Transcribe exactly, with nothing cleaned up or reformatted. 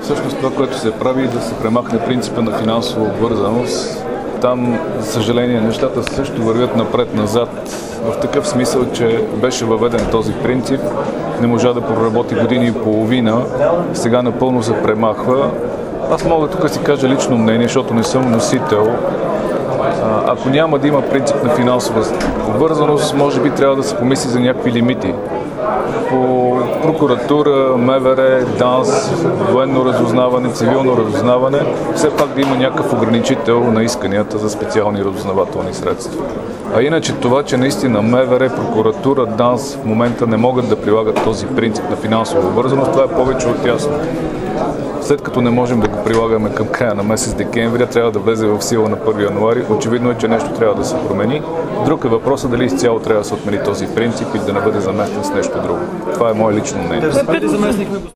Всъщност това, което се прави, е да се премахне принципа на финансова обвързаност. Там, за съжаление, нещата също вървят напред-назад, в такъв смисъл, че беше въведен този принцип, не можа да проработи години и половина, сега напълно се премахва. Аз мога тук да си кажа лично мнение, защото не съм носител. Ако няма да има принцип на финансова обвързаност, може би трябва да се помисли за някакви лимити. По прокуратура, МВР, ДАНС, военно разузнаване, цивилно разузнаване, все пак да има някакъв ограничител на исканията за специални разузнавателни средства. А иначе това, че наистина МВР, прокуратура, ДАНС в момента не могат да прилагат този принцип на финансова обвързаност, това е повече от ясно. След като не можем да го прилагаме към края на месец декември, трябва да влезе в сила на първи януари. Очевидно е, че нещо трябва да се промени. Друг е въпросът дали изцяло трябва да се отмени този принцип и да не бъде заместен с нещо друго. Това е мое лично мнение.